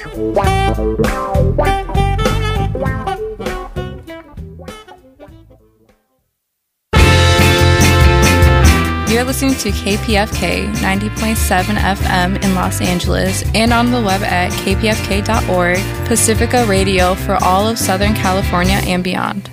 You're listening to KPFK 90.7 FM in Los Angeles and on the web at kpfk.org, Pacifica Radio for all of Southern California and beyond.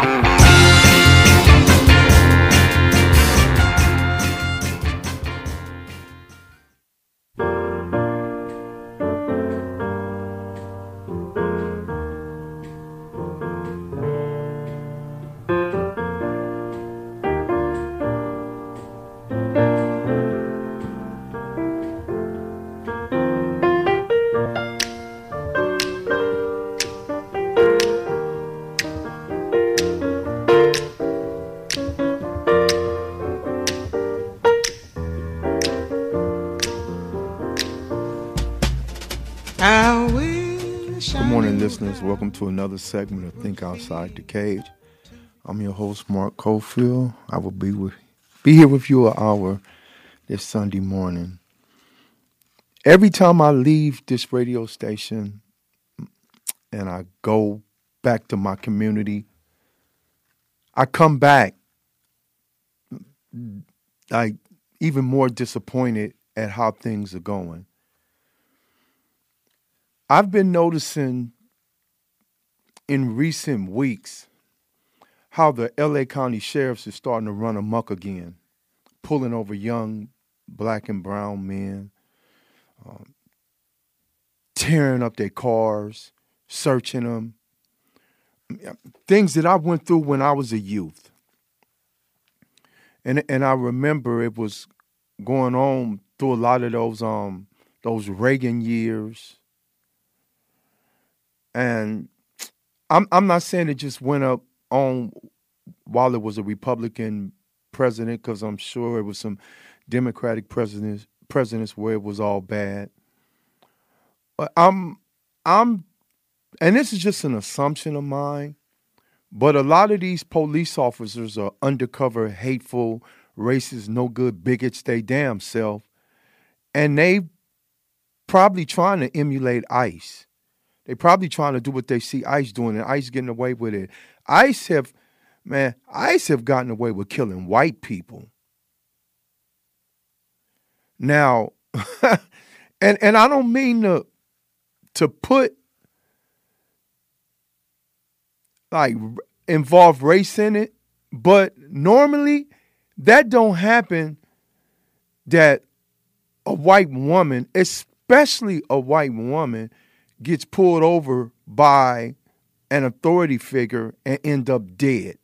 Listeners, welcome to another segment of Think Outside the Cage. I'm your host, Mark Cofield. I will be here with you an hour this Sunday morning. Every time I leave this radio station and I go back to my community, I come back like even more disappointed at how things are going. I've been noticing in recent weeks how the L.A. County sheriffs is starting to run amok again, pulling over young black and brown men, tearing up their cars, searching them, things that I went through when I was a youth. And I remember it was going on through a lot of those Reagan years. And I'm not saying it just went up on while it was a Republican president, because I'm sure it was some Democratic presidents where it was all bad. But and this is just an assumption of mine, but a lot of these police officers are undercover, hateful, racist, no good bigots, they damn self, and they probably trying to emulate ICE. They probably trying to do what they see ICE doing, and ICE getting away with it. ICE have gotten away with killing white people. Now, and I don't mean to put like involve race in it, but normally that don't happen. That a white woman, especially a white woman, gets pulled over by an authority figure and end up dead.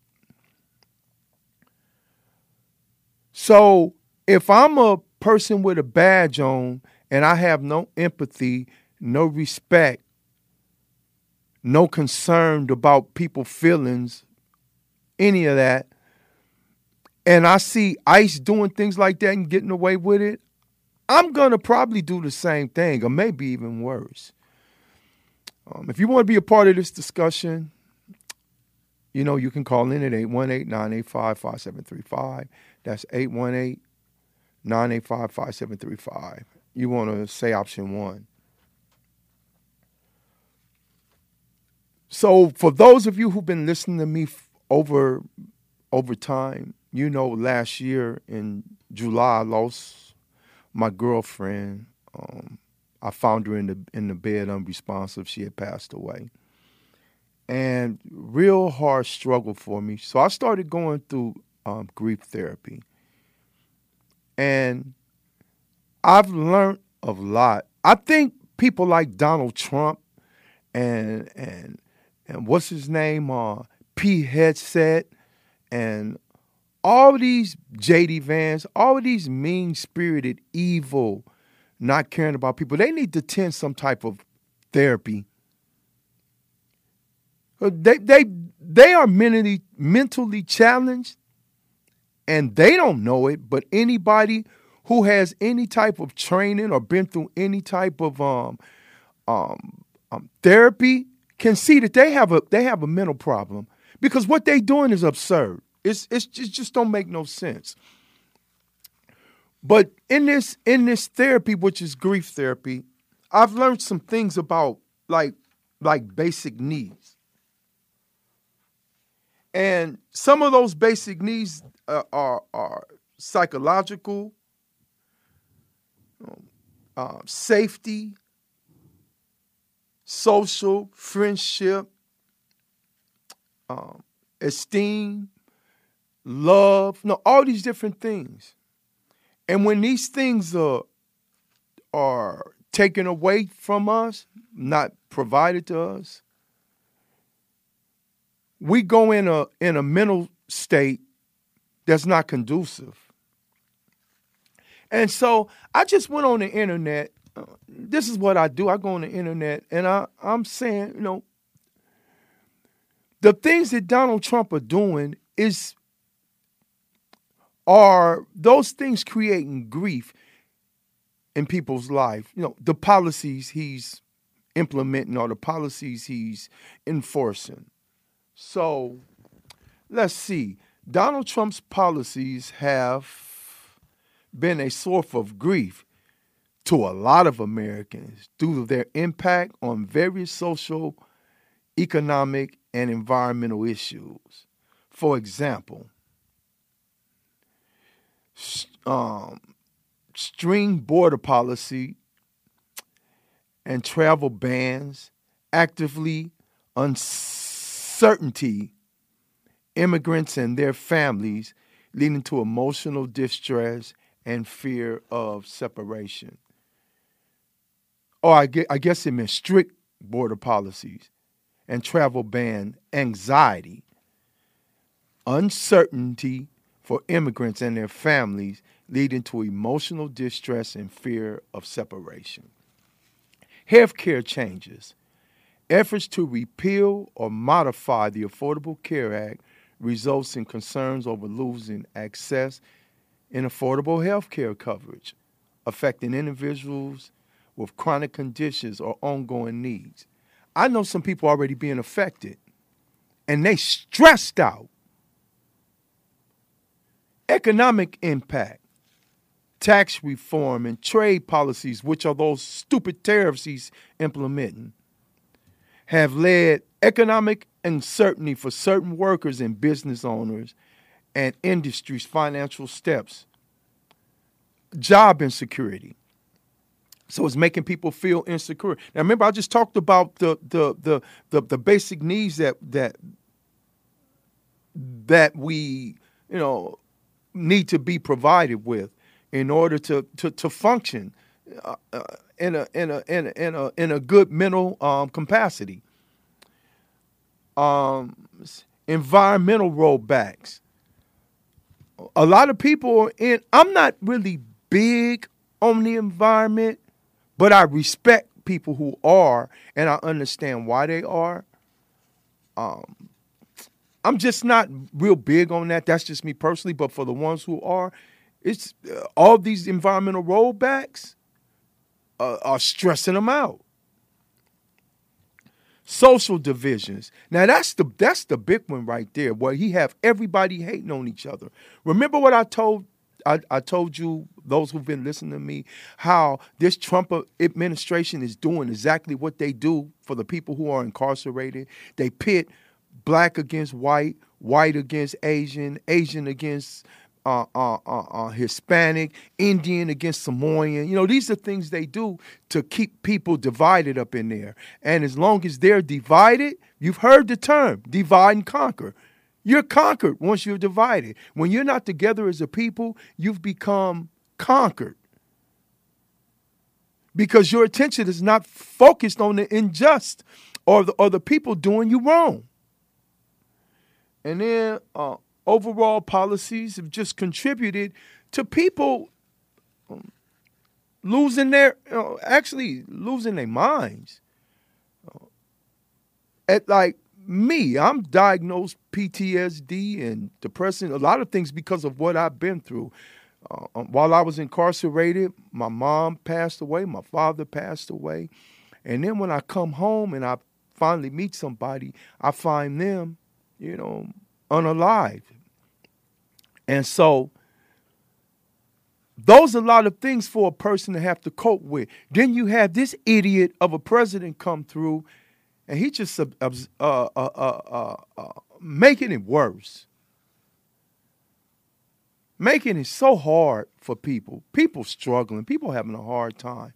So if I'm a person with a badge on and I have no empathy, no respect, no concern about people's feelings, any of that, and I see ICE doing things like that and getting away with it, I'm going to probably do the same thing, or maybe even worse. If you want to be a part of this discussion, you know, you can call in at 818-985-5735. That's 818-985-5735. You want to say option one. So for those of you who've been listening to me over time, you know, last year in July, I lost my girlfriend. I found her in the bed unresponsive. She had passed away. And real hard struggle for me. So I started going through grief therapy. And I've learned a lot. I think people like Donald Trump and what's his name, P. Hegseth, and all these J.D. Vance, all of these mean-spirited, evil, not caring about people, they need to attend some type of therapy. They are mentally challenged, and they don't know it, but anybody who has any type of training or been through any type of therapy can see that they have a mental problem, because what they're doing is absurd. It just don't make no sense. But in this therapy, which is grief therapy, I've learned some things about like basic needs. And some of those basic needs are psychological, safety, social, friendship, esteem, love, all these different things. And when these things are taken away from us, not provided to us, we go in a mental state that's not conducive. And so I just went on the internet. This is what I do. I go on the internet and I'm saying, the things that Donald Trump are doing are those things creating grief in people's life. The policies he's implementing or the policies he's enforcing. So let's see. Donald Trump's policies have been a source of grief to a lot of Americans due to their impact on various social, economic, and environmental issues. For example, string border policy and travel bans actively uncertainty immigrants and their families, leading to emotional distress and fear of separation. Or I guess it meant strict border policies and travel ban anxiety, uncertainty for immigrants and their families, leading to emotional distress and fear of separation. Healthcare changes. Efforts to repeal or modify the Affordable Care Act results in concerns over losing access in affordable health care coverage, affecting individuals with chronic conditions or ongoing needs. I know some people already being affected, and they stressed out. Economic impact, tax reform, and trade policies, which are those stupid tariffs he's implementing, have led economic uncertainty for certain workers and business owners and industries' financial steps, job insecurity. So it's making people feel insecure. Now remember, I just talked about the basic needs that we need to be provided with in order to function in a good mental capacity. Environmental rollbacks. A lot of people I'm not really big on the environment, but I respect people who are, and I understand why they are. I'm just not real big on that. That's just me personally. But for the ones who are, it's all these environmental rollbacks are stressing them out. Social divisions. Now that's the big one right there, where he have everybody hating on each other. Remember what I told you, those who've been listening to me, how this Trump administration is doing exactly what they do for the people who are incarcerated. They pit black against white, white against Asian, Asian against Hispanic, Indian against Samoan. These are things they do to keep people divided up in there. And as long as they're divided, you've heard the term, divide and conquer. You're conquered once you're divided. When you're not together as a people, you've become conquered. Because your attention is not focused on the unjust or the people doing you wrong. And then overall policies have just contributed to people losing their minds. Like me, I'm diagnosed PTSD and depression, a lot of things because of what I've been through. While I was incarcerated, my mom passed away, my father passed away. And then when I come home and I finally meet somebody, I find them, unalive. And so Those are a lot of things for a person to have to cope with. Then you have this idiot of a president come through, and he just making it worse. Making it so hard for people. People struggling. People having a hard time.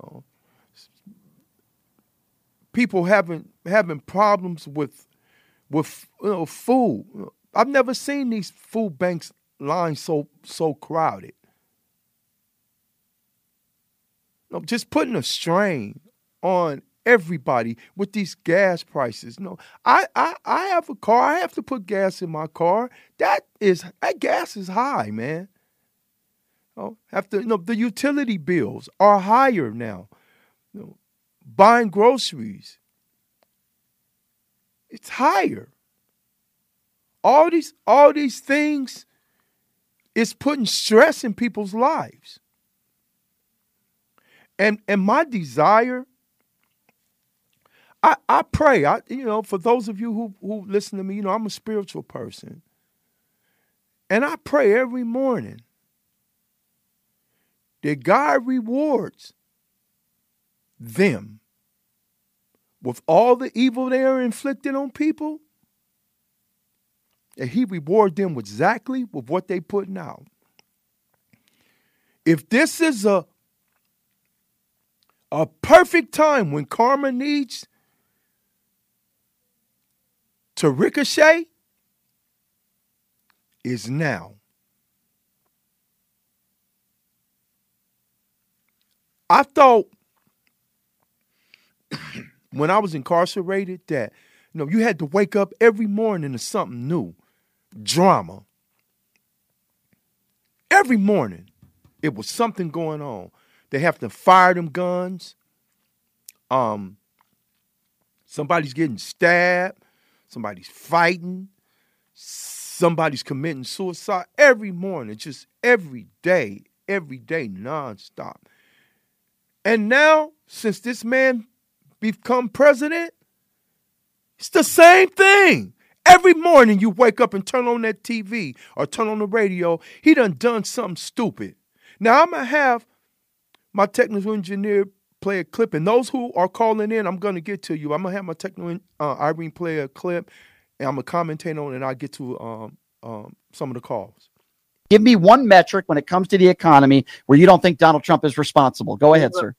People having problems with food. I've never seen these food banks lines so crowded. Just putting a strain on everybody with these gas prices. I have a car. I have to put gas in my car. That gas is high, man. The utility bills are higher now. Buying groceries, it's higher. All these things is putting stress in people's lives. And my desire, I pray, for those of you who listen to me, I'm a spiritual person. And I pray every morning that God rewards them with all the evil they are inflicting on people, that he reward them exactly with what they putting out. If this is a perfect time when karma needs to ricochet, is now. I thought when I was incarcerated that, you had to wake up every morning to something new. Drama. Every morning, it was something going on. They have to fire them guns. Somebody's getting stabbed. Somebody's fighting. Somebody's committing suicide. Every morning, just every day, nonstop. And now, since this man become president, it's the same thing. Every morning you wake up and turn on that TV or turn on the radio, he done something stupid. Now I'm going to have my technical engineer play a clip, and those who are calling in, I'm going to get to you. I'm going to have my technical Irene play a clip, and I'm going to commentate on it, and I'll get to some of the calls. Give me one metric when it comes to the economy where you don't think Donald Trump is responsible. Go ahead, sir.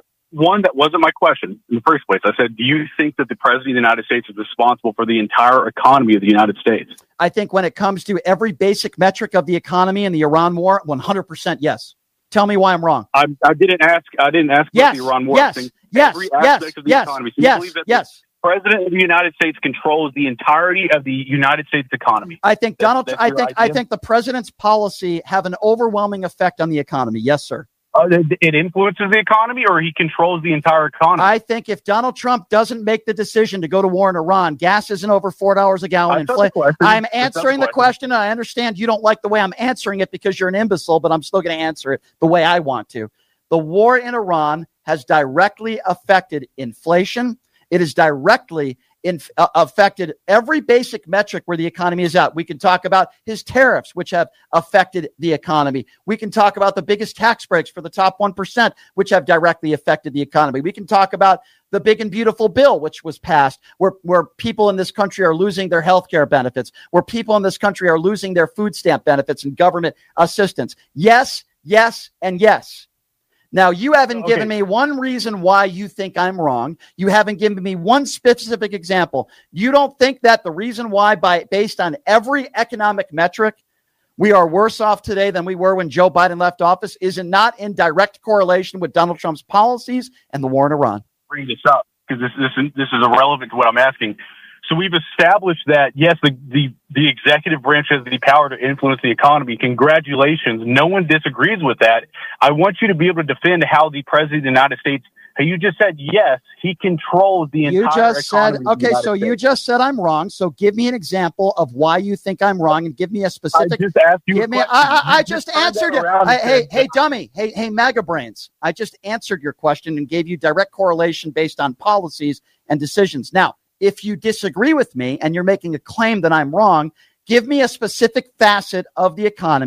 That wasn't my question in the first place. I said, do you think that the president of the United States is responsible for the entire economy of the United States? I think when it comes to every basic metric of the economy and the Iran war, 100% yes. Tell me why I'm wrong. I didn't ask yes, about the Iran war. Yes, every aspect of the economy. So you believe that the president of the United States controls the entirety of the United States economy? I think I think the president's policy have an overwhelming effect on the economy. Yes, sir. It influences the economy, or he controls the entire economy? I think if Donald Trump doesn't make the decision to go to war in Iran, gas isn't over $4 a gallon. I'm answering the question. I understand you don't like the way I'm answering it because you're an imbecile, but I'm still going to answer it the way I want to. The war in Iran has directly affected inflation. It has directly affected every basic metric where the economy is at. We can talk about his tariffs, which have affected the economy. We can talk about the biggest tax breaks for the top 1%, which have directly affected the economy. We can talk about the big and beautiful bill, which was passed, where people in this country are losing their health care benefits, where people in this country are losing their food stamp benefits and government assistance. Yes, yes, and yes. Now, you haven't given me one reason why you think I'm wrong. You haven't given me one specific example. You don't think that the reason why, based on every economic metric, we are worse off today than we were when Joe Biden left office is not in direct correlation with Donald Trump's policies and the war in Iran? Bring this up because this is irrelevant to what I'm asking. So we've established that, yes, the executive branch has the power to influence the economy. Congratulations. No one disagrees with that. I want you to be able to defend how the president of the United States, you just said, yes, he controls the entire economy. You just said I'm wrong. So give me an example of why you think I'm wrong and give me a specific. I just asked you I just answered it. Hey, dummy. Hey, MAGA brains. I just answered your question and gave you direct correlation based on policies and decisions. Now, if you disagree with me and you're making a claim that I'm wrong, give me a specific facet of the economy.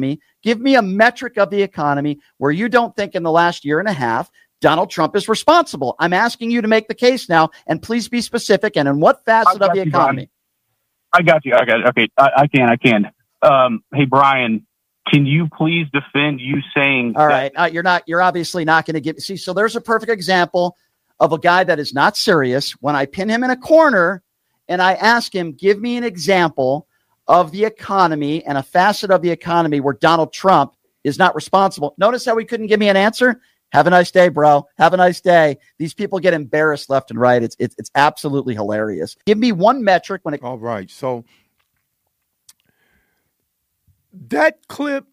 Give me a metric of the economy where you don't think in the last year and a half Donald Trump is responsible. I'm asking you to make the case now, and please be specific. And in what facet of the economy? I got you. Okay, I can. Hey, Brian, can you please defend you saying? All right, you're obviously not going to give. See, so there's a perfect example of a guy that is not serious. When I pin him in a corner and I ask him, give me an example of the economy and a facet of the economy where Donald Trump is not responsible. Notice how he couldn't give me an answer? Have a nice day, bro. Have a nice day. These people get embarrassed left and right. It's absolutely hilarious. Give me one metric when it. All right. So that clip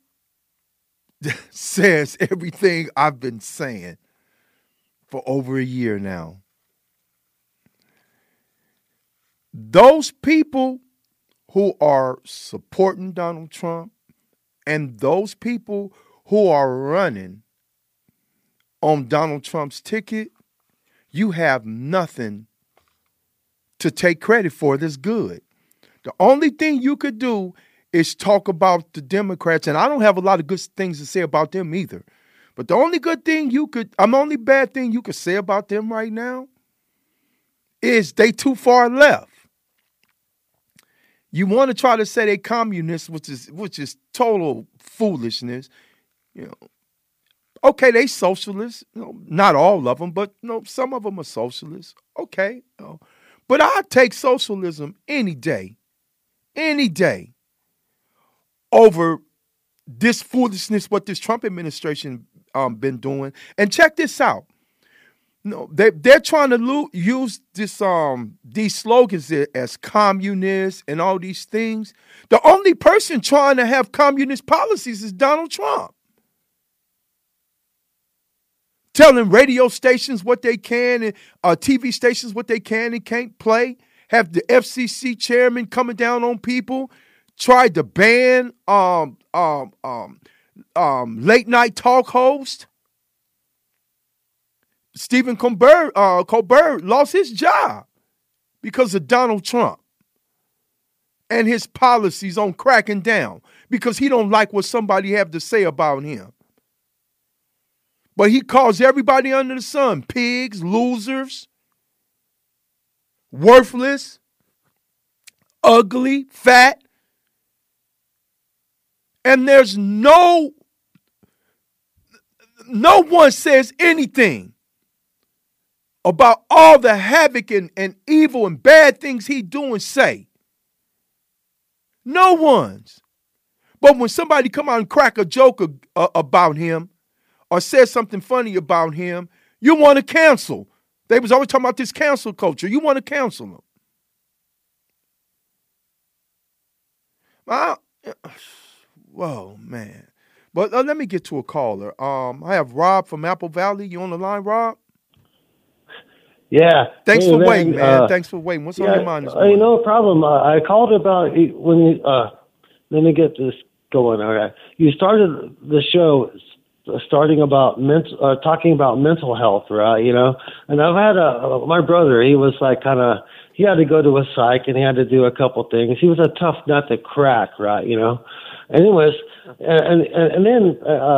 says everything I've been saying for over a year now. Those people who are supporting Donald Trump and those people who are running on Donald Trump's ticket, you have nothing to take credit for that's good. The only thing you could do is talk about the Democrats, and I don't have a lot of good things to say about them either. But the only bad thing you could say about them right now is they too far left. You want to try to say they communists, which is total foolishness. You know, okay, they socialists. You know, not all of them, but some of them are socialists. Okay, but I take socialism any day, over this foolishness what this Trump administration been doing. And check this out. No, they're trying to use this these slogans as communists and all these things. The only person trying to have communist policies is Donald Trump. Telling radio stations what they can and TV stations what they can and can't play. Have the FCC chairman coming down on people. Tried to ban late night talk host. Stephen Colbert lost his job because of Donald Trump and his policies on cracking down because he don't like what somebody have to say about him. But he calls everybody under the sun pigs, losers, worthless, ugly, fat. And there's no one says anything about all the havoc and evil and bad things he do and say. No one's. But when somebody come out and crack a joke about him or says something funny about him, you want to cancel. They was always talking about this cancel culture. You want to cancel them. Whoa, man. But let me get to a caller. I have Rob from Apple Valley. You on the line, Rob? Yeah. Thanks for waiting, man. Thanks for waiting. What's on your mind this morning? No problem. I called about when you, let me get this going. All right. You started the show talking about mental health, right? You know, and I've had my brother, he was like he had to go to a psych and he had to do a couple things. He was a tough nut to crack, right? You know, anyways, and then,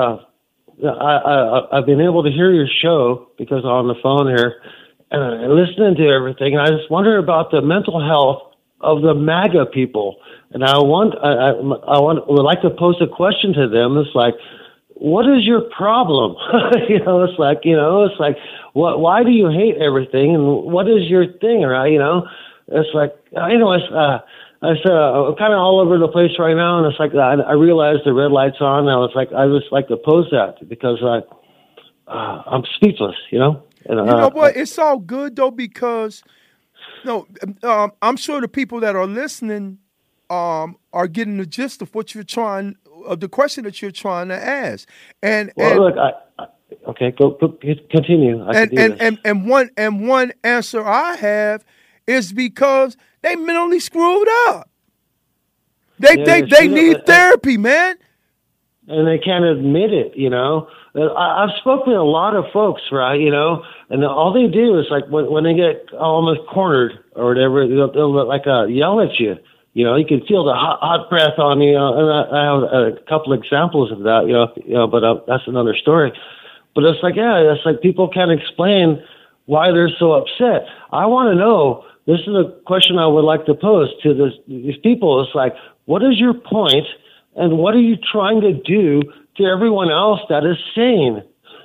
I've been able to hear your show because I'm on the phone here and listening to everything. And I just wonder about the mental health of the MAGA people. And I would like to pose a question to them. It's like, what is your problem? It's like, why do you hate everything? And what is your thing, right? It's like, I said, I'm kind of all over the place right now. And it's like, I realized the red light's on. And I just like to pose that because I'm speechless, And, you know what? It's all good though, because I'm sure the people that are listening are getting the gist of what you're trying, of the question that you're trying to ask. Look, okay, go continue. And one answer I have is because they mentally screwed up. They need therapy, man. And they can't admit it, I've spoken to a lot of folks, right, and all they do is like when they get almost cornered or whatever, they'll like yell at you, You can feel the hot breath on you. And I have a couple examples of that. But that's another story. But it's like people can't explain why they're so upset. I want to know. This is a question I would like to pose to these people. It's like, what is your point, and what are you trying to do to everyone else that is sane?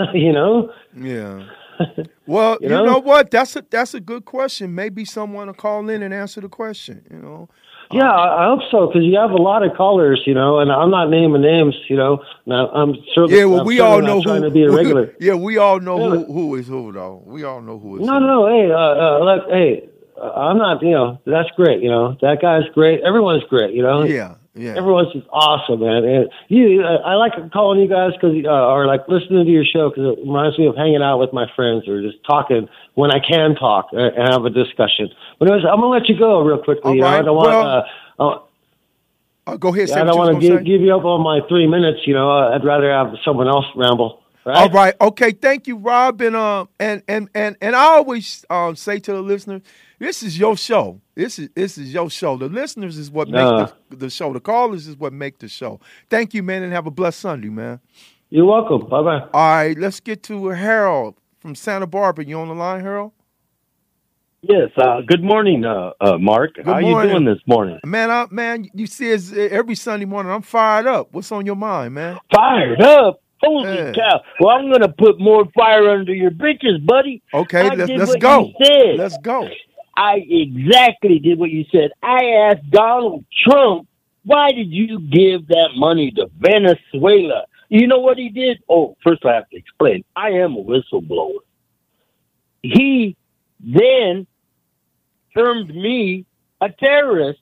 Yeah. Well, you know what? That's a good question. Maybe someone will call in and answer the question. Yeah, I hope so, because you have a lot of callers, and I'm not naming names, Now, I'm certainly. Yeah, well, we all know trying to be a regular. Yeah, we all know who is who, though. We all know who is. No. Hey, I'm not. That's great. That guy's great. Everyone's great. Yeah. Everyone's just awesome, man. And I like calling you guys or like listening to your show, because it reminds me of hanging out with my friends or just talking when I can talk and have a discussion. But anyways, I'm gonna let you go real quickly. Right. I don't want. Go ahead. I don't want to give you up on my 3 minutes. I'd rather have someone else ramble. Right? All right. Okay. Thank you, Rob. And I always say to the listeners, this is your show. This is your show. The listeners is what make the show. The callers is what make the show. Thank you, man, and have a blessed Sunday, man. You're welcome. Bye-bye. All right, let's get to Harold from Santa Barbara. You on the line, Harold? Yes. Good morning, Mark. How you doing this morning? Man, you see it's every Sunday morning. I'm fired up. What's on your mind, man? Fired up? Holy cow. Well, I'm going to put more fire under your britches, buddy. Okay, let's go. Let's go. I exactly did what you said. I asked Donald Trump, why did you give that money to Venezuela? You know what he did? Oh, first I have to explain. I am a whistleblower. He then termed me a terrorist.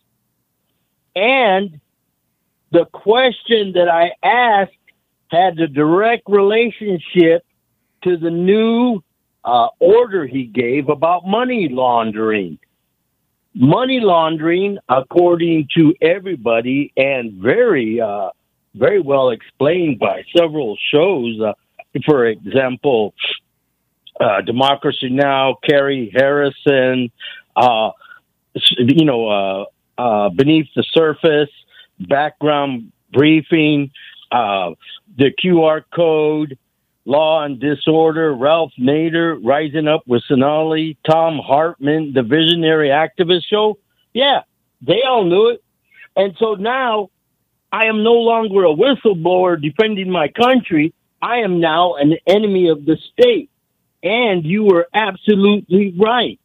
And the question that I asked had a direct relationship to the new order he gave about money laundering. Money laundering, according to everybody, and very well explained by several shows. For example, Democracy Now!, Carrie Harrison, Beneath the Surface, Background Briefing, the QR Code, Law and Disorder, Ralph Nader, Rising Up with Sonali, Tom Hartman, the Visionary Activist Show. Yeah, they all knew it. And so now I am no longer a whistleblower defending my country. I am now an enemy of the state. And you were absolutely right.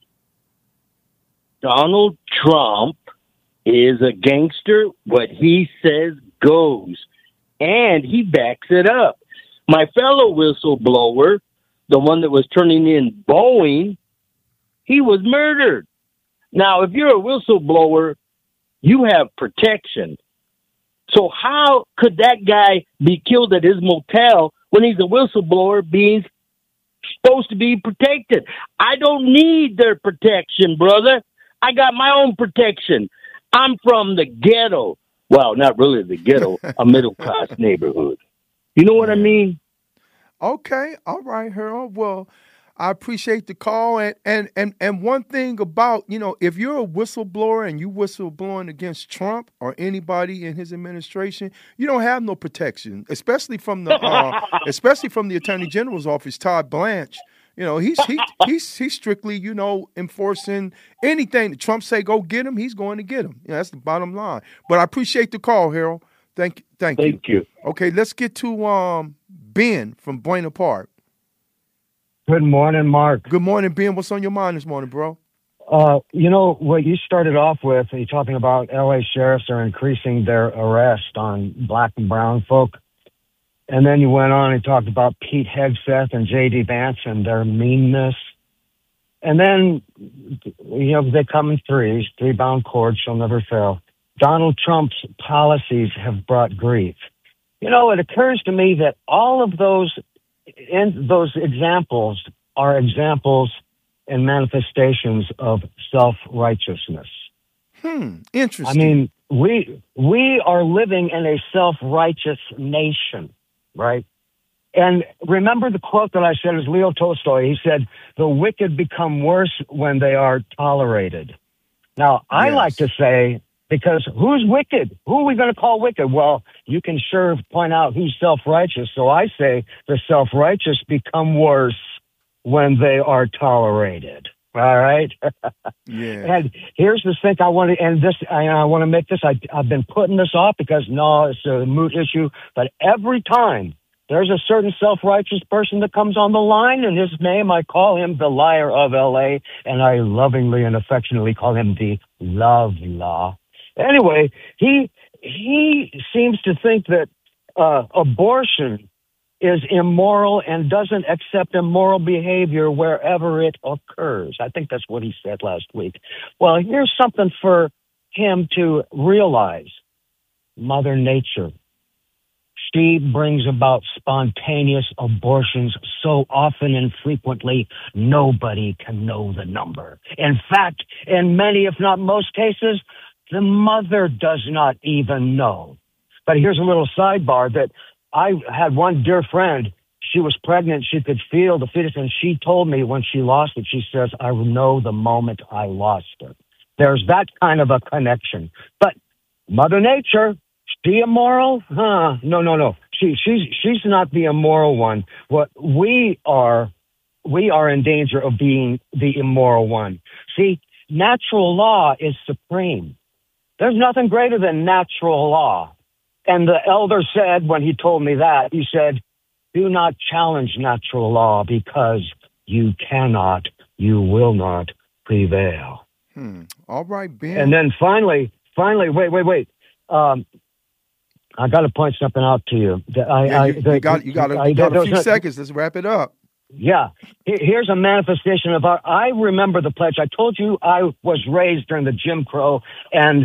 Donald Trump is a gangster. What he says goes. And he backs it up. My fellow whistleblower, the one that was turning in Boeing, he was murdered. Now, if you're a whistleblower, you have protection. So how could that guy be killed at his motel when he's a whistleblower being supposed to be protected? I don't need their protection, brother. I got my own protection. I'm from the ghetto. Well, not really the ghetto, a middle-class neighborhood. You know what I mean? Okay. All right, Harold. Well, I appreciate the call. And one thing about, if you're a whistleblower and you whistleblowing against Trump or anybody in his administration, you don't have no protection, especially from the Attorney General's office, Todd Blanche. He's strictly, enforcing anything that Trump say go get him, he's going to get him. That's the bottom line. But I appreciate the call, Harold. Thank you. Okay, let's get to Ben from Buena Park. Good morning, Mark. Good morning, Ben. What's on your mind this morning, bro? What you started off with, you're talking about L.A. sheriffs are increasing their arrest on black and brown folk. And then you went on and talked about Pete Hegseth and J.D. Vance and their meanness. And then, they come in threes, three-bound cords shall never fail. Donald Trump's policies have brought grief. It occurs to me that all of those examples are examples and manifestations of self-righteousness. Interesting. I mean, we are living in a self-righteous nation, right? And remember the quote that I said is Leo Tolstoy. He said, "The wicked become worse when they are tolerated." Now, I like to say Because who's wicked? Who are we going to call wicked? Well, you can sure point out who's self-righteous. So I say the self-righteous become worse when they are tolerated. All right. Yeah. And here's the thing I want to make this. I've been putting this off because no, it's a moot issue. But every time there's a certain self-righteous person that comes on the line, in his name, I call him the liar of LA, and I lovingly and affectionately call him the love law. Anyway, he seems to think that abortion is immoral and doesn't accept immoral behavior wherever it occurs. I think that's what he said last week. Well, here's something for him to realize. Mother Nature. She brings about spontaneous abortions so often and frequently, nobody can know the number. In fact, in many, if not most cases, the mother does not even know. But here's a little sidebar that I had one dear friend. She was pregnant. She could feel the fetus, and she told me when she lost it, she says, I know the moment I lost her. There's that kind of a connection. But Mother Nature, she immoral? No. She's not the immoral one. What we are in danger of being the immoral one. See, natural law is supreme. There's nothing greater than natural law. And the elder said, when he told me that, he said, do not challenge natural law because you cannot, you will not prevail. All right, Ben. And then finally, wait. I got to point something out to you. You got a few seconds. Let's wrap it up. Yeah. Here's a manifestation of I remember the pledge. I told you I was raised during the Jim Crow and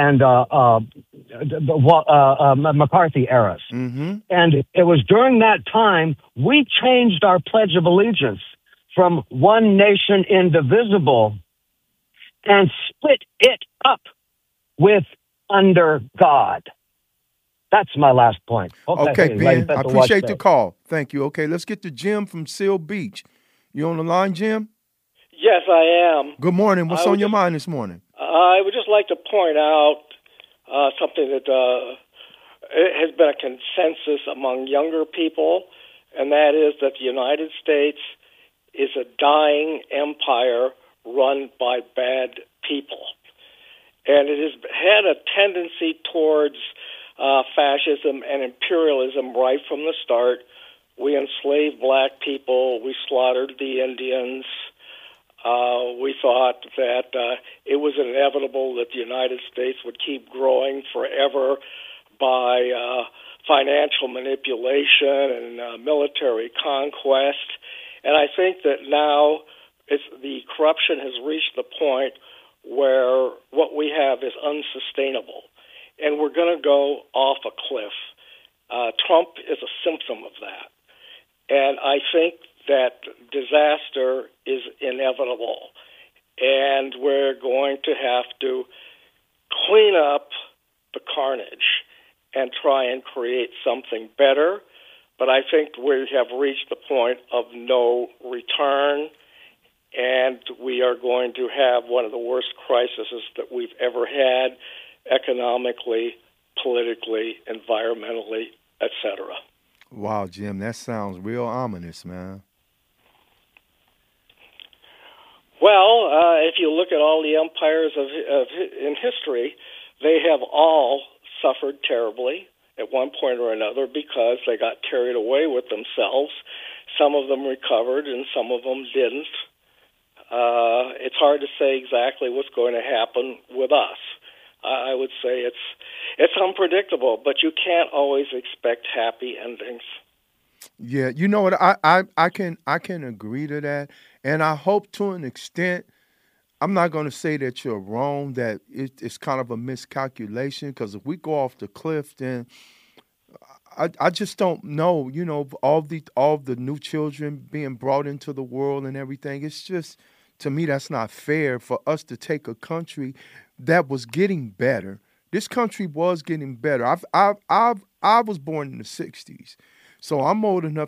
McCarthy eras. Mm-hmm. And it was during that time we changed our Pledge of Allegiance from one nation indivisible and split it up with under God. That's my last point. Okay, Ben, I appreciate the call. Thank you. Okay, let's get to Jim from Seal Beach. You on the line, Jim? Yes, I am. Good morning. What's on your mind this morning? I would just like to point out something that has been a consensus among younger people, and that is that the United States is a dying empire run by bad people. And it has had a tendency towards fascism and imperialism right from the start. We enslaved black people. We slaughtered the Indians. We thought that it was inevitable that the United States would keep growing forever by financial manipulation and military conquest. And I think that now the corruption has reached the point where what we have is unsustainable. And we're going to go off a cliff. Trump is a symptom of that. And I think that disaster is inevitable. And we're going to have to clean up the carnage and try and create something better. But I think we have reached the point of no return, and we are going to have one of the worst crises that we've ever had, economically, politically, environmentally, etc. Wow, Jim, that sounds real ominous, man. Well, if you look at all the empires in history, they have all suffered terribly at one point or another because they got carried away with themselves. Some of them recovered and some of them didn't. It's hard to say exactly what's going to happen with us. I would say it's unpredictable, but you can't always expect happy endings. Yeah, you know what? I can agree to that, and I hope to an extent. I'm not going to say that you're wrong, that it's kind of a miscalculation, because if we go off the cliff, then I just don't know. You know, all the new children being brought into the world and everything. It's just, to me, that's not fair for us to take a country that was getting better. This country was getting better. I was born in the 60s, so I'm old enough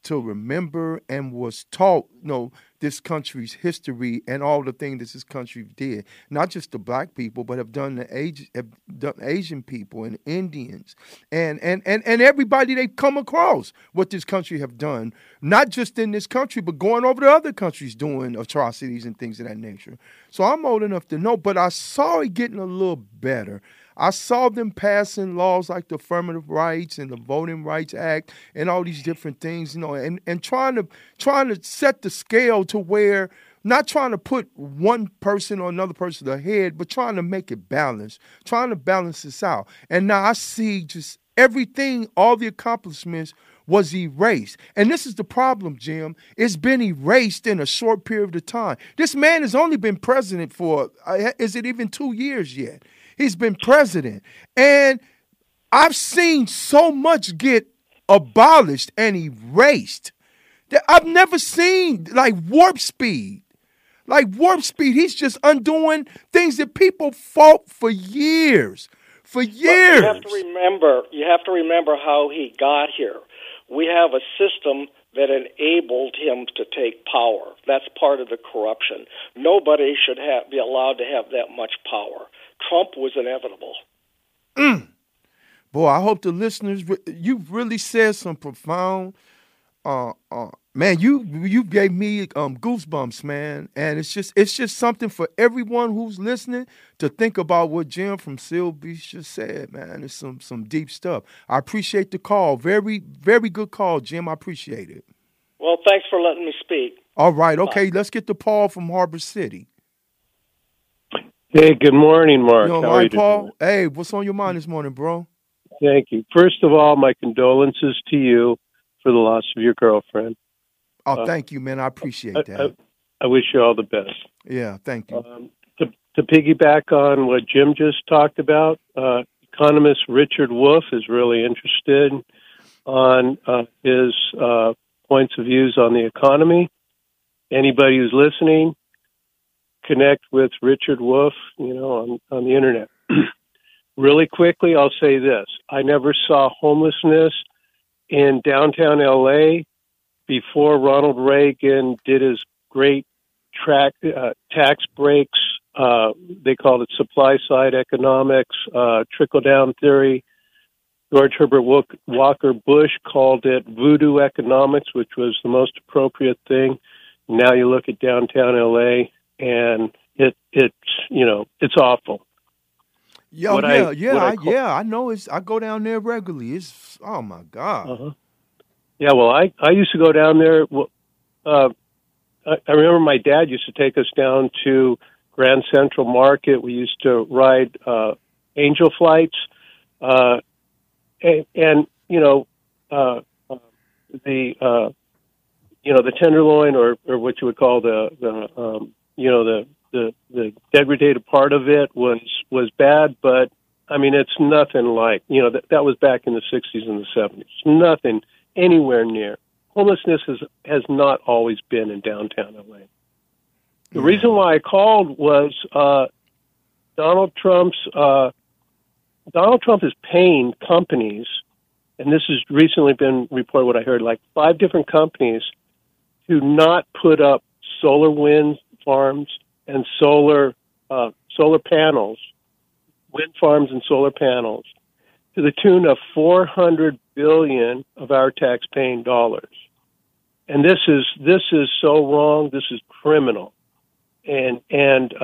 to remember and was taught, this country's history and all the things that this country did. Not just the black people, but have done Asian people and Indians and everybody they come across what this country have done. Not just in this country, but going over to other countries doing atrocities and things of that nature. So I'm old enough to know, but I saw it getting a little better. I saw them passing laws like the Affirmative Rights and the Voting Rights Act and all these different things, and trying to set the scale to where not trying to put one person or another person ahead, but trying to make it balanced, trying to balance this out. And now I see just everything, all the accomplishments was erased. And this is the problem, Jim. It's been erased in a short period of time. This man has only been president for, is it even 2 years yet? He's been president. And I've seen so much get abolished and erased that I've never seen, like warp speed. Like warp speed. He's just undoing things that people fought for years. For years. Well, you have to remember how he got here. We have a system that enabled him to take power. That's part of the corruption. Nobody should be allowed to have that much power. Trump was inevitable. Boy, I hope the listeners, you really said some profound, man, you gave me goosebumps, man. And it's just something for everyone who's listening to think about what Jim from Seal Beach just said, man. It's some deep stuff. I appreciate the call. Very, very good call, Jim. I appreciate it. Well, thanks for letting me speak. All right. Okay, let's get to Paul from Harbor City. Hey, good morning, Mark. How are you, Paul? Hey, what's on your mind this morning, bro? Thank you. First of all, my condolences to you for the loss of your girlfriend. Oh, thank you, man. I appreciate that. I wish you all the best. Yeah, thank you. To piggyback on what Jim just talked about, economist Richard Wolff is really interested on his points of views on the economy. Anybody who's listening, connect with Richard Wolff, on the internet. Really quickly, I'll say this. I never saw homelessness in downtown LA before Ronald Reagan did his great tax breaks. They called it supply side economics, trickle down theory. George Herbert Walker Bush called it voodoo economics, which was the most appropriate thing. Now you look at downtown LA and it's awful. I know. I go down there regularly. It's, oh my God. Uh-huh. Yeah, well, I used to go down there. I remember my dad used to take us down to Grand Central Market. We used to ride angel flights, the tenderloin or what you would call the degraded part of it was bad, but I mean it's nothing like that was back in the 60s and the 70s. Nothing anywhere near. Homelessness has not always been in downtown LA. The reason why I called was Donald Trump is paying companies, and this has recently been reported, what I heard, like 5 different companies to not put up solar wind farms and solar panels, wind farms and solar panels, to the tune of $400 billion of our tax-paying dollars. And this is so wrong. This is criminal, and it's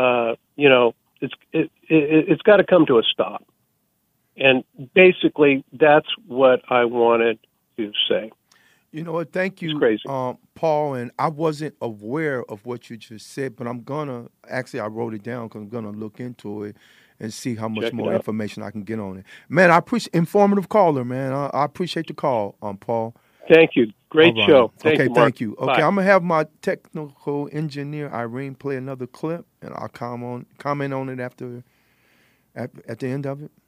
got to come to a stop. And basically, that's what I wanted to say. You know what? Thank you, Paul. And I wasn't aware of what you just said, but I'm gonna I wrote it down because I'm gonna look into it and see how much more information I can get on it. Man, I appreciate informative caller, man. I appreciate the call, Paul. Thank you. Great show. Thank you, Mark. Thank you. Okay, bye. I'm gonna have my technical engineer Irene play another clip, and I'll comment on it at the end of it.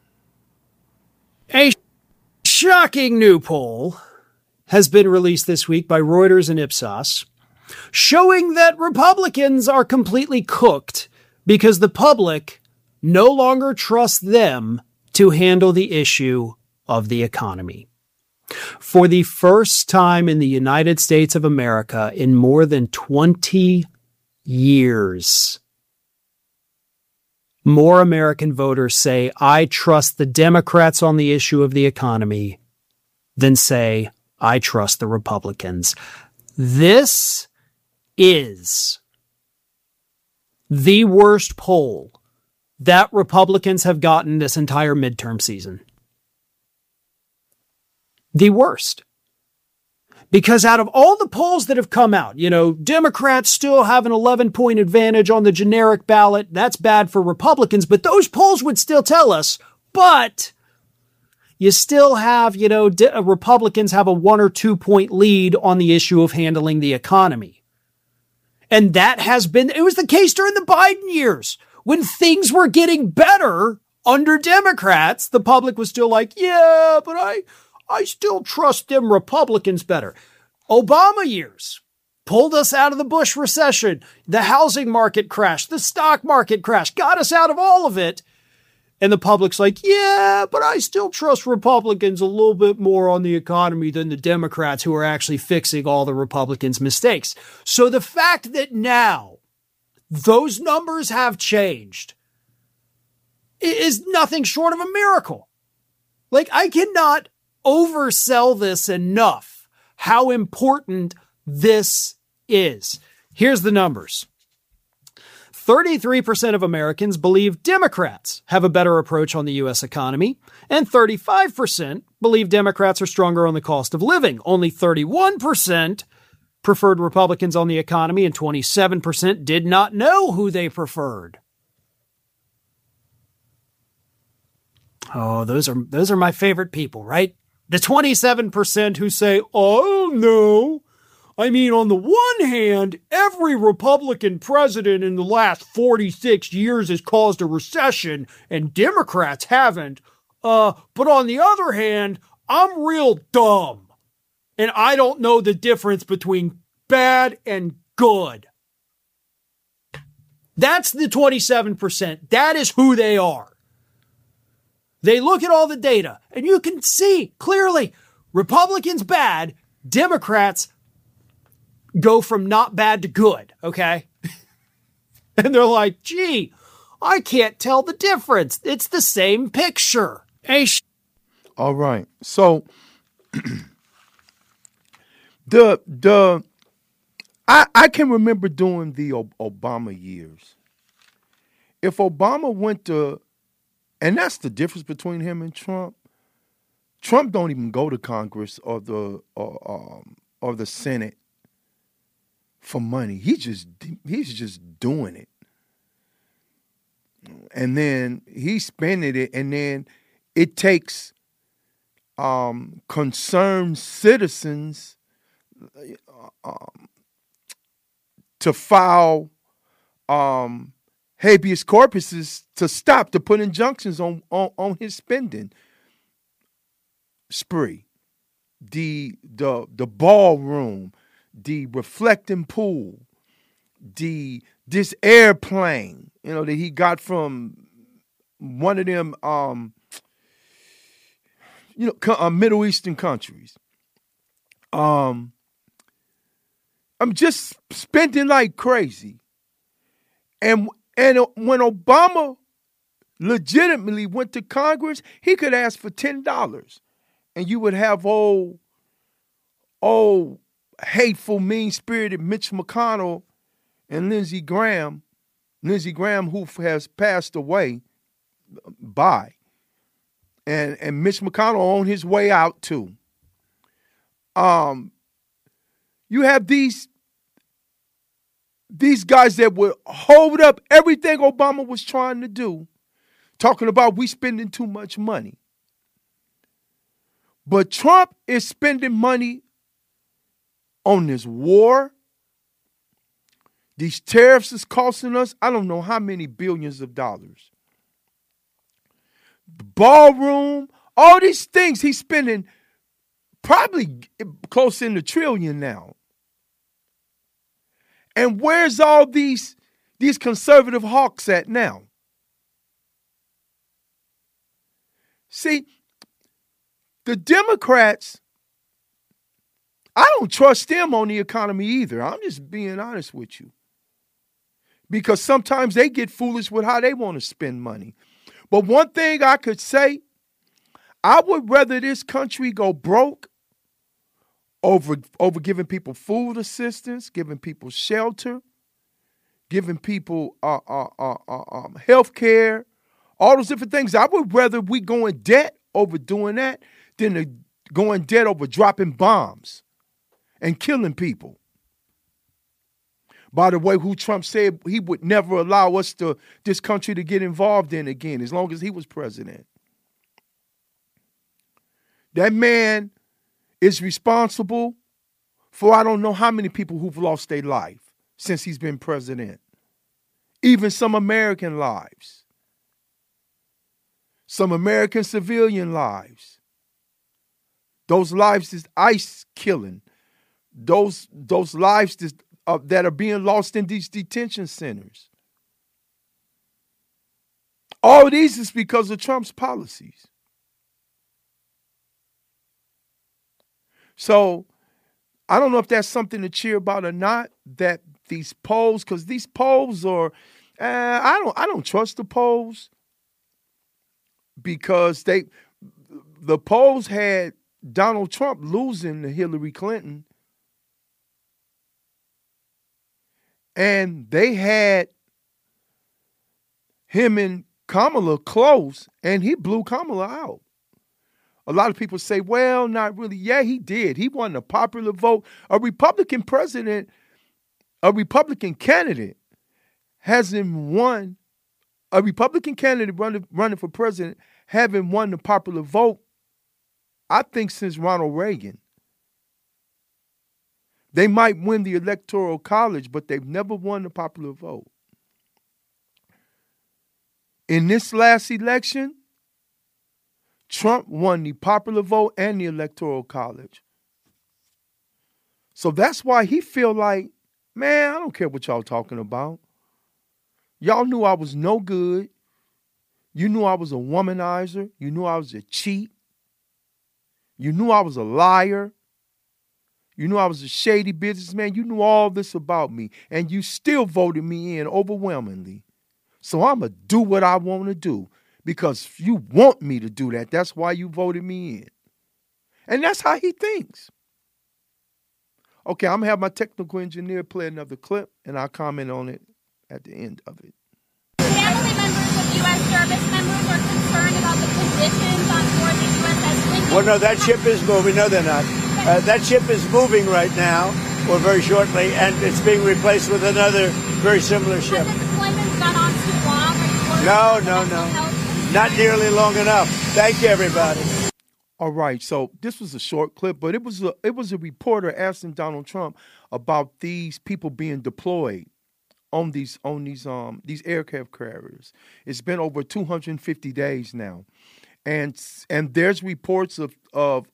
A shocking new poll has been released this week by Reuters and Ipsos, showing that Republicans are completely cooked because the public no longer trusts them to handle the issue of the economy. For the first time in the United States of America in more than 20 years, more American voters say, I trust the Democrats on the issue of the economy than say, I trust the Republicans. This is the worst poll that Republicans have gotten this entire midterm season. The worst. Because out of all the polls that have come out, Democrats still have an 11-point advantage on the generic ballot. That's bad for Republicans, but those polls would still tell us, but you still have, Republicans have a 1 or 2 point lead on the issue of handling the economy. And that it was the case during the Biden years. When things were getting better under Democrats, the public was still like, yeah, but I still trust them Republicans better. Obama years pulled us out of the Bush recession. The housing market crashed. The stock market crashed. Got us out of all of it. And the public's like, yeah, but I still trust Republicans a little bit more on the economy than the Democrats who are actually fixing all the Republicans' mistakes. So the fact that now those numbers have changed is nothing short of a miracle. Like, I cannot oversell this enough, how important this is. Here's the numbers. 33% of Americans believe Democrats have a better approach on the U.S. economy, and 35% believe Democrats are stronger on the cost of living. Only 31% preferred Republicans on the economy, and 27% did not know who they preferred. Oh, those are my favorite people, right? The 27% who say, oh, no. I mean, on the one hand, every Republican president in the last 46 years has caused a recession, and Democrats haven't. But on the other hand, I'm real dumb, and I don't know the difference between bad and good. That's the 27%. That is who they are. They look at all the data, and you can see clearly Republicans bad, Democrats go from not bad to good, okay? And they're like, gee, I can't tell the difference. It's the same picture. Hey, all right. So I can remember during the Obama years, if Obama went to, and that's the difference between him and Trump. Trump don't even go to Congress or the Senate for money. He's just doing it. And then he's spending it, and then it takes concerned citizens to file habeas corpuses to put injunctions on his spending spree. The ballroom, the reflecting pool, this airplane, that he got from one of them, Middle Eastern countries. I'm just spending like crazy, and when Obama legitimately went to Congress, he could ask for $10, and you would have old hateful, mean-spirited Mitch McConnell and Lindsey Graham, who has passed away by, and Mitch McConnell on his way out too. You have these guys that would hold up everything Obama was trying to do, talking about we spending too much money. But Trump is spending money on this war. These tariffs is costing us, I don't know how many billions of dollars. The ballroom, all these things he's spending probably close in $1 trillion now. And where's all these conservative hawks at now? See, the Democrats I don't trust them on the economy either. I'm just being honest with you. Because sometimes they get foolish with how they want to spend money. But one thing I could say, I would rather this country go broke over giving people food assistance, giving people shelter, giving people health care, all those different things. I would rather we go in debt over doing that than to go in debt over dropping bombs and killing people. By the way, who Trump said he would never allow this country to get involved in again as long as he was president. That man is responsible for I don't know how many people who've lost their life since he's been president. Even some American lives. Some American civilian lives. Those lives is ICE killing. Those lives that are being lost in these detention centers. All of these is because of Trump's policies. So I don't know if that's something to cheer about or not, that these polls, because these polls are, I don't trust the polls because the polls had Donald Trump losing to Hillary Clinton, and they had him and Kamala close, and he blew Kamala out. A lot of people say, well, not really. Yeah, he did. He won the popular vote. A Republican candidate hasn't won. A Republican candidate running for president haven't won the popular vote, I think, since Ronald Reagan. They might win the Electoral College, but they've never won the popular vote. In this last election, Trump won the popular vote and the Electoral College. So that's why he feel like, man, I don't care what y'all talking about. Y'all knew I was no good. You knew I was a womanizer. You knew I was a cheat. You knew I was a liar. You knew I was a shady businessman. You knew all this about me. And you still voted me in overwhelmingly. So I'm going to do what I want to do. Because you want me to do that. That's why you voted me in. And that's how he thinks. Okay, I'm going to have my technical engineer play another clip, and I'll comment on it at the end of it. Family members of U.S. service members are concerned about the conditions on board the USS Lincoln. Well, no, that ship is moving. No, they're not. That ship is moving right now, or very shortly, and it's being replaced with another very similar ship. Has the deployment gone on too long? No. Not nearly long enough. Thank you, everybody. All right, so this was a short clip, but it was a reporter asking Donald Trump about these people being deployed on these aircraft carriers. It's been over 250 days now, and there's reports of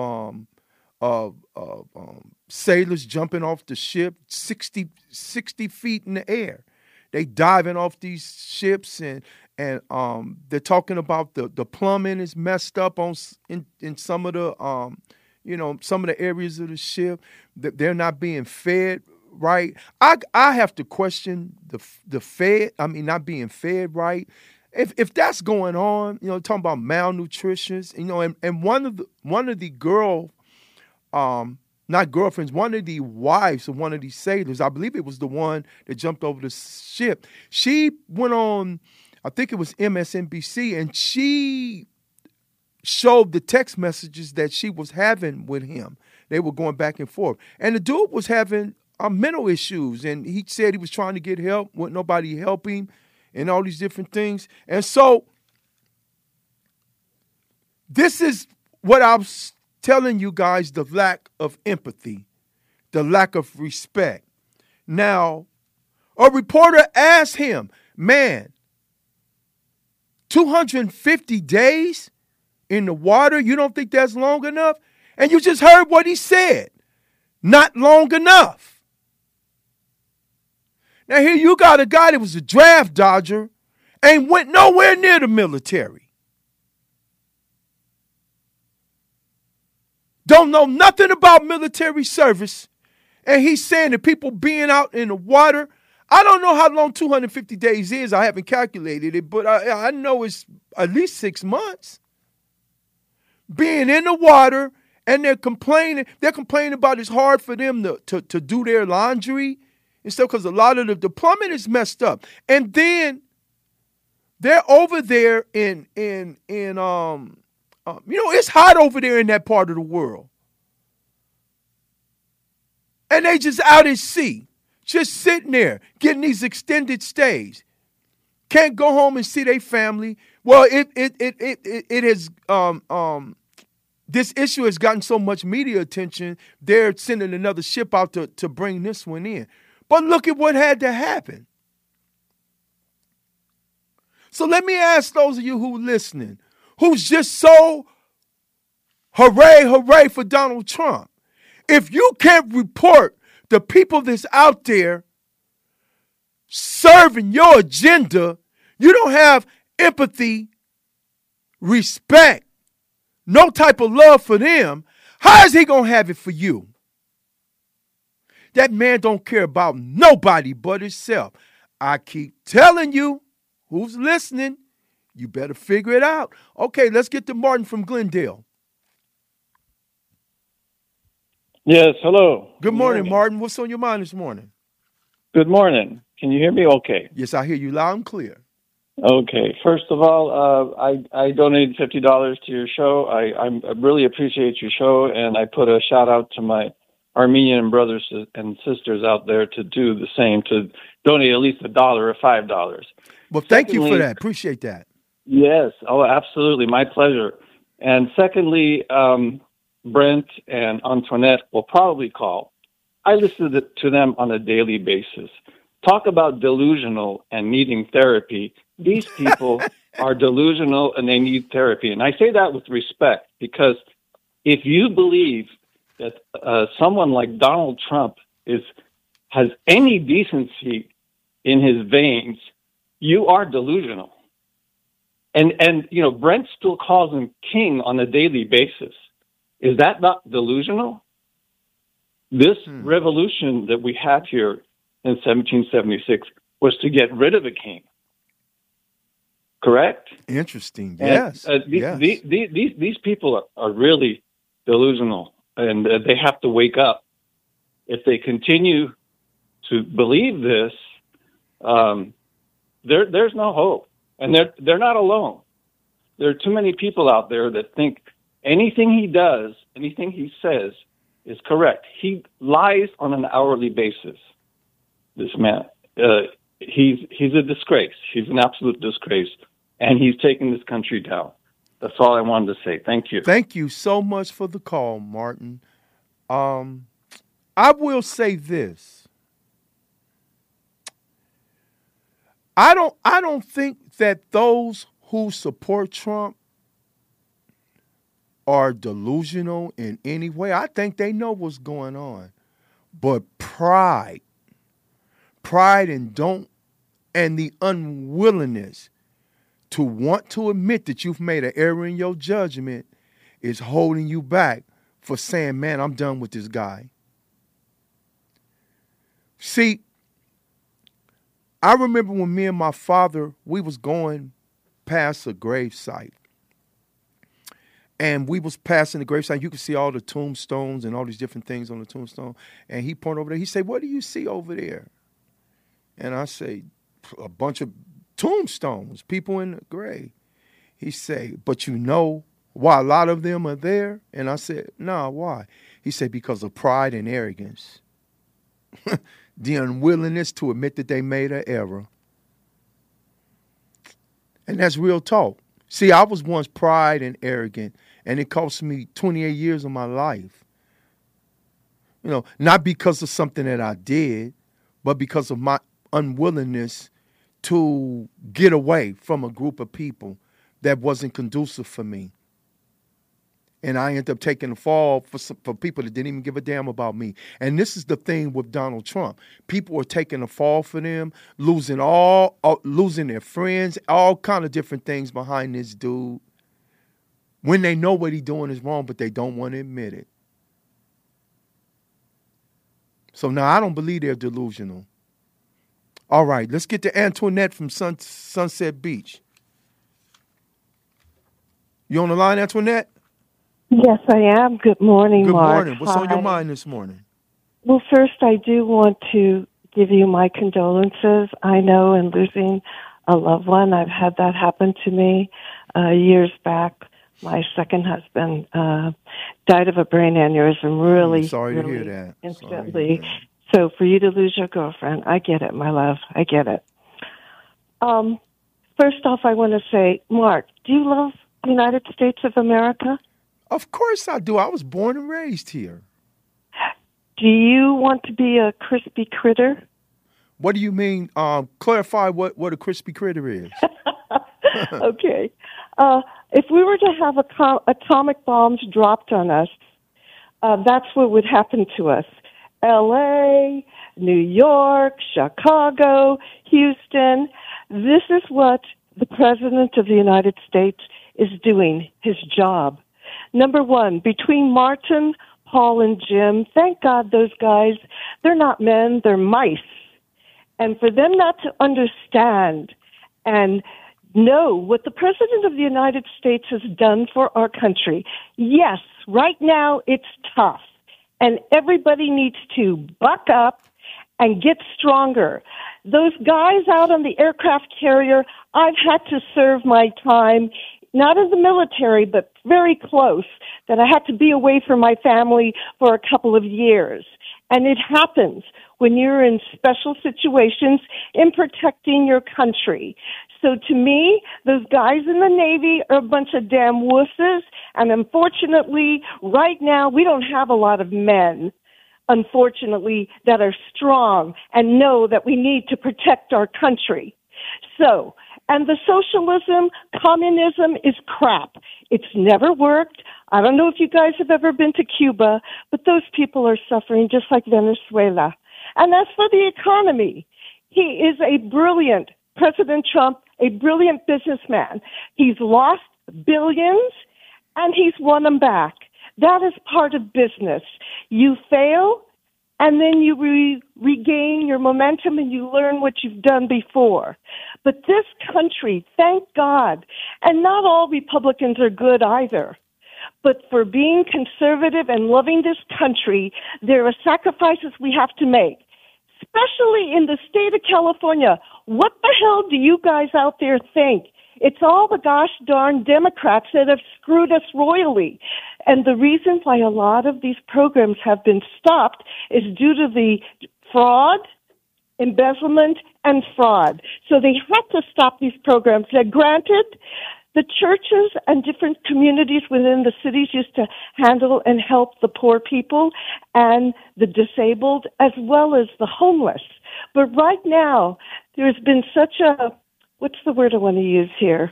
sailors jumping off the ship 60 feet in the air. They diving off these ships and they're talking about the plumbing is messed up in some of the some of the areas of the ship, that they're not being fed right. I have to question the fed. I mean, not being fed right. If that's going on, talking about malnutrition, and one of the girl, not girlfriends, one of the wives of one of these sailors, I believe it was the one that jumped over the ship. She went on, I think it was MSNBC, and she showed the text messages that she was having with him. They were going back and forth. And the dude was having mental issues, and he said he was trying to get help, with nobody helping, and all these different things. And so this is what I was telling you guys, the lack of empathy, the lack of respect. Now, a reporter asked him, man, 250 days in the water, you don't think that's long enough? And you just heard what he said. Not long enough. Now here you got a guy that was a draft dodger and went nowhere near the military. don't know nothing about military service, and he's saying that people being out in the water, I don't know how long 250 days is. I haven't calculated it, but I know it's at least 6 months. Being in the water, and they're complaining. They're complaining about it's hard for them to do their laundry and stuff because a lot of the plumbing is messed up. And then they're over there in it's hot over there in that part of the world. And they just out at sea, just sitting there, getting these extended stays. Can't go home and see their family. Well, it has this issue has gotten so much media attention, they're sending another ship out to bring this one in. But look at what had to happen. So let me ask those of you who are listening, who's just so hooray for Donald Trump. If you can't report the people that's out there serving your agenda, you don't have empathy, respect, no type of love for them, how is he going to have it for you? That man don't care about nobody but himself. I keep telling you, who's listening, you better figure it out. Okay, let's get to Martin from Glendale. Yes, hello. Good morning, Martin. What's on your mind this morning? Good morning. Can you hear me okay? Yes, I hear you loud and clear. Okay. First of all, I donated $50 to your show. I really appreciate your show, and I put a shout out to my Armenian brothers and sisters out there to do the same, to donate at least $1 or $5. Well, thank you for that. Appreciate that. Yes. Oh, absolutely. My pleasure. And secondly, Brent and Antoinette will probably call. I listen to them on a daily basis. Talk about delusional and needing therapy. These people are delusional and they need therapy. And I say that with respect because if you believe that someone like Donald Trump has any decency in his veins, you are delusional. And you know, Brent still calls him king on a daily basis. Is that not delusional? This revolution that we had here in 1776 was to get rid of a king. Correct? Interesting. Yes. These people are really delusional, and they have to wake up. If they continue to believe this, there's no hope, and they're not alone. There are too many people out there that think anything he does, anything he says, is correct. He lies on an hourly basis. This man, he's a disgrace. He's an absolute disgrace, and he's taking this country down. That's all I wanted to say. Thank you. Thank you so much for the call, Martin. I will say this. I don't think that those who support Trump are delusional in any way. I think they know what's going on. But pride and the unwillingness to want to admit that you've made an error in your judgment is holding you back for saying, man, I'm done with this guy. See, I remember when me and my father, we was going past a gravesite. And we was passing the gravesite. You could see all the tombstones and all these different things on the tombstone. And he pointed over there. He said, what do you see over there? And I say, a bunch of tombstones, people in the grave. He said, but you know why a lot of them are there? And I said, no, why? He said, because of pride and arrogance. The unwillingness to admit that they made an error. And that's real talk. See, I was once pride and arrogant, and it cost me 28 years of my life. You know, not because of something that I did, but because of my unwillingness to get away from a group of people that wasn't conducive for me. And I ended up taking the fall for people that didn't even give a damn about me. And this is the thing with Donald Trump. People are taking the fall for them, losing their friends, all kind of different things behind this dude when they know what he's doing is wrong, but they don't want to admit it. So now I don't believe they're delusional. All right, let's get to Antoinette from Sunset Beach. You on the line, Antoinette? Yes, I am. Good morning, Mark. Good morning. What's on your mind this morning? Well, first, I do want to give you my condolences. I know in losing a loved one, I've had that happen to me years back. My second husband died of a brain aneurysm really, sorry to really hear that. instantly. So for you to lose your girlfriend, I get it, my love. I get it. First off, I want to say, Mark, do you love the United States of America? Of course I do. I was born and raised here. Do you want to be a crispy critter? What do you mean? Clarify what a crispy critter is. Okay. If we were to have atomic bombs dropped on us, that's what would happen to us. L.A., New York, Chicago, Houston. This is what the President of the United States is doing, his job. Number one, between Martin, Paul, and Jim, thank God those guys, they're not men, they're mice. And for them not to understand and know what the President of the United States has done for our country, yes, right now it's tough. And everybody needs to buck up and get stronger. Those guys out on the aircraft carrier, I've had to serve my time, not in the military, but very close, that I had to be away from my family for a couple of years. And it happens when you're in special situations in protecting your country. So to me, those guys in the Navy are a bunch of damn wusses. And unfortunately, right now, we don't have a lot of men, unfortunately, that are strong and know that we need to protect our country. So, and the socialism, communism is crap. It's never worked. I don't know if you guys have ever been to Cuba, but those people are suffering just like Venezuela. And as for the economy, he is a brilliant, President Trump, a brilliant businessman. He's lost billions and he's won them back. That is part of business. You fail and then you regain your momentum and you learn what you've done before. But this country, thank God, and not all Republicans are good either, but for being conservative and loving this country, there are sacrifices we have to make, especially in the state of California. What the hell do you guys out there think? It's all the gosh darn Democrats that have screwed us royally. And the reason why a lot of these programs have been stopped is due to the fraud, embezzlement, and fraud. So they had to stop these programs. Now, granted, the churches and different communities within the cities used to handle and help the poor people and the disabled as well as the homeless. But right now, there's been such a, what's the word I want to use here?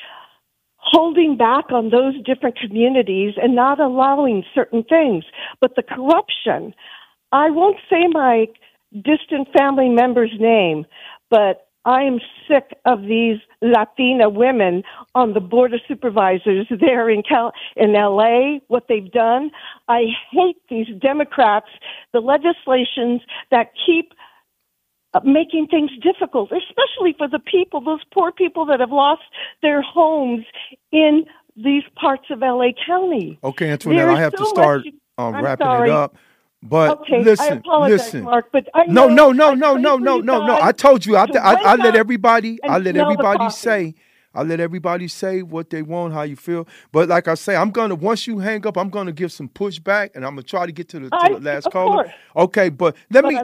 Holding back on those different communities and not allowing certain things. But the corruption, I won't say my distant family member's name, but I am sick of these Latina women on the board of supervisors there in L.A., what they've done. I hate these Democrats, the legislations that keep making things difficult, especially for the people, those poor people that have lost their homes in these parts of L.A. County. Okay, Antoinette, I have to start wrapping it up. But okay, listen, I apologize, listen. Mark, but I No. know I told you. I let everybody. Say. I let everybody say what they want, how you feel. But like I say, once you hang up, I'm gonna give some pushback, and I'm gonna try to get to the last caller. Course. Okay, but let me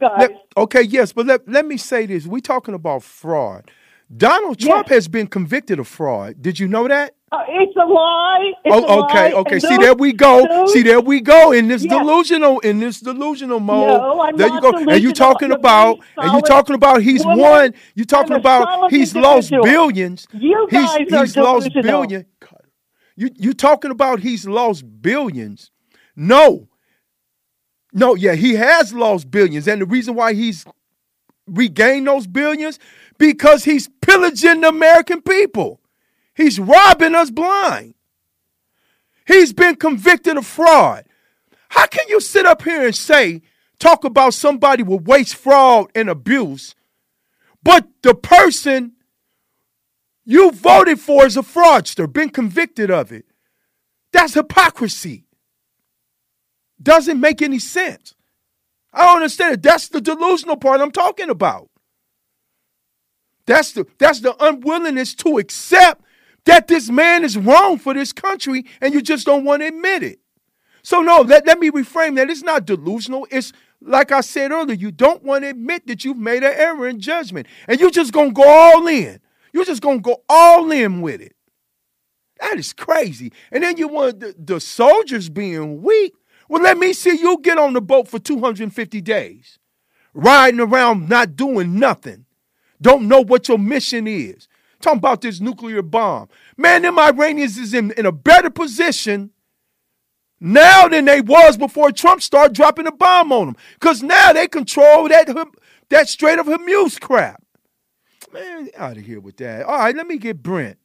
say this. We talking about fraud. Donald Trump has been convicted of fraud. Did you know that? It's a lie. Okay. See, there we go. In this delusional mode. No, I'm there not you go. delusional. And you talking about he's won. You talking about he's lost billions. You guys he's lost billions. You talking about he's lost billions? No. Yeah, he has lost billions, and the reason why he's regained those billions because he's pillaging the American people. He's robbing us blind. He's been convicted of fraud. How can you sit up here and say talk about somebody with waste, fraud, and abuse, but the person you voted for is a fraudster, been convicted of it. That's hypocrisy. Doesn't make any sense. I don't understand it. That's the delusional part I'm talking about. That's the unwillingness to accept that this man is wrong for this country, and you just don't want to admit it. So no, let me reframe that. It's not delusional. It's like I said earlier, you don't want to admit that you've made an error in judgment, and you're just going to go all in. You're just going to go all in with it. That is crazy. And then you want the soldiers being weak. Well, let me see you get on the boat for 250 days, riding around not doing nothing. Don't know what your mission is. Talking about this nuclear bomb. Man, them Iranians is in a better position now than they was before Trump started dropping the bomb on them. Because now they control that Strait of Hormuz crap. Man, out of here with that. All right, let me get Brent.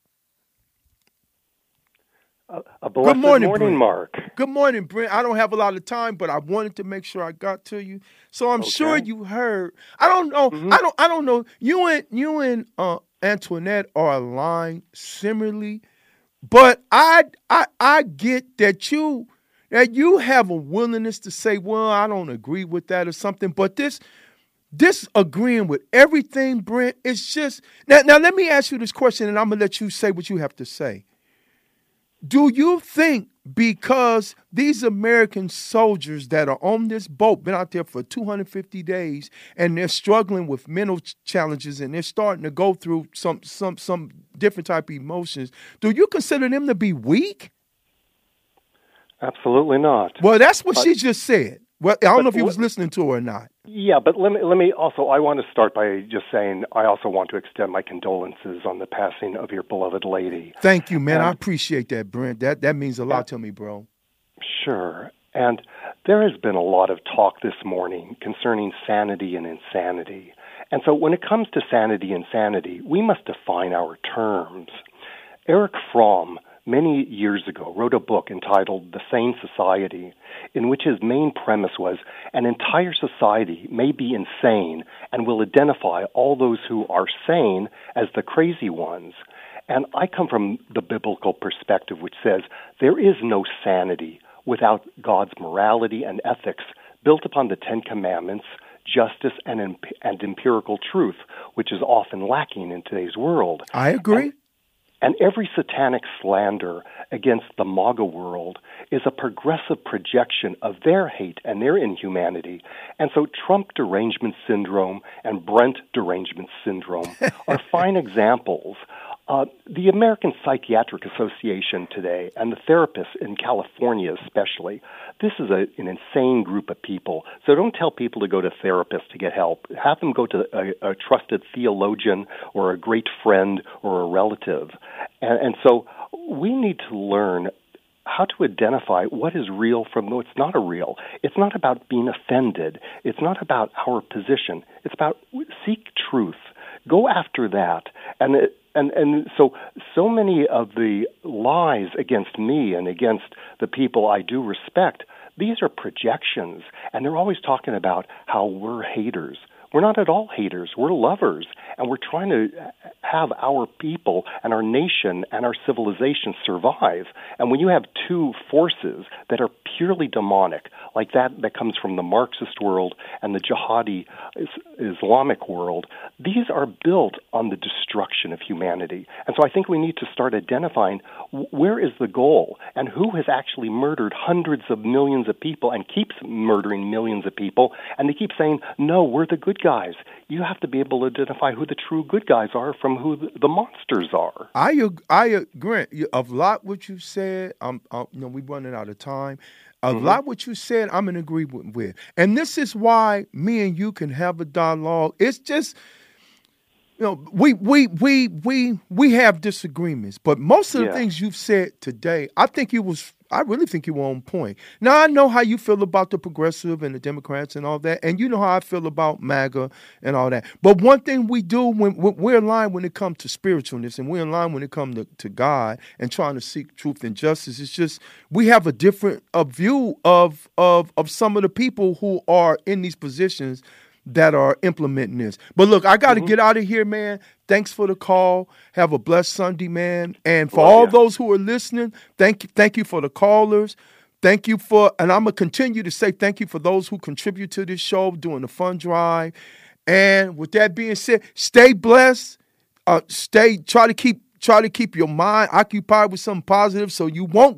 Good morning, Brent. Mark. Good morning, Brent. I don't have a lot of time, but I wanted to make sure I got to you. So I'm sure you heard. I don't know. Mm-hmm. I don't know. You and Antoinette are aligned similarly, but I get that you have a willingness to say, well, I don't agree with that or something. But this agreeing with everything, Brent, it's just now. Let me ask you this question, and I'm gonna let you say what you have to say. Do you think because these American soldiers that are on this boat, been out there for 250 days, and they're struggling with mental challenges and they're starting to go through some different type of emotions, do you consider them to be weak? Absolutely not. Well, that's what she just said. Well, I don't know if you was listening to her or not. Yeah, but let me also, I want to start by just saying I also want to extend my condolences on the passing of your beloved lady. Thank you, man. I appreciate that, Brent. That means a lot to me, bro. Sure. And there has been a lot of talk this morning concerning sanity and insanity. And so when it comes to sanity and insanity, we must define our terms. Erich Fromm, many years ago, wrote a book entitled The Sane Society, in which his main premise was an entire society may be insane and will identify all those who are sane as the crazy ones. And I come from the biblical perspective, which says there is no sanity without God's morality and ethics built upon the Ten Commandments, justice, and empirical truth, which is often lacking in today's world. I agree. And every satanic slander against the MAGA world is a progressive projection of their hate and their inhumanity. And so Trump derangement syndrome and Brent derangement syndrome are fine examples. The American Psychiatric Association today, and the therapists in California especially, this is an insane group of people. So don't tell people to go to therapists to get help. Have them go to a trusted theologian or a great friend or a relative. And so we need to learn how to identify what is real from what's not real. It's not about being offended. It's not about our position. It's about seek truth. Go after that. And so many of the lies against me and against the people I do respect, these are projections, and they're always talking about how we're haters. We're not at all haters. We're lovers, and we're trying to have our people and our nation and our civilization survive. And when you have two forces that are purely demonic, like that comes from the Marxist world and the jihadi Islamic world, these are built on the destruction of humanity. And so I think we need to start identifying where is the goal and who has actually murdered hundreds of millions of people and keeps murdering millions of people. And they keep saying, no, we're the good guys. You have to be able to identify who the true good guys are from who the monsters are. I agree. A lot what you said, we're running out of time. A lot what you said, I'm in agreement with. And this is why me and you can have a dialogue. It's just, we have disagreements, but most of the things you've said today, I think you was I really think you were on point. Now, I know how you feel about the progressive and the Democrats and all that, and you know how I feel about MAGA and all that. But one thing we do when we're in line when it comes to spiritualness, and we're in line when it comes to God and trying to seek truth and justice, it's just we have a different view of some of the people who are in these positions that are implementing this. But look, I got to get out of here, man. Thanks for the call. Have a blessed Sunday, man. And for all those who are listening, thank you for the callers. Thank you for, and I'm going to continue to say thank you for those who contribute to this show during the fund drive. And with that being said, stay blessed. Try to keep your mind occupied with something positive so you won't